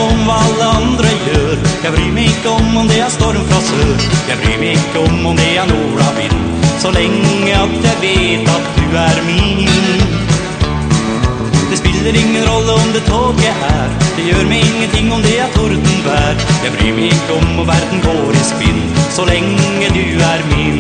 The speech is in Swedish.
om vad alla andra gör. Jag bryr mig inte om det är storm från sör. Jag bryr mig inte om det är nordavind, så länge att jag vet att du är min. Det spelar ingen roll om det tåg är här, det gör mig ingenting om det är tordenvärd. Jag bryr mig inte om världen går i spinn, så länge du är min.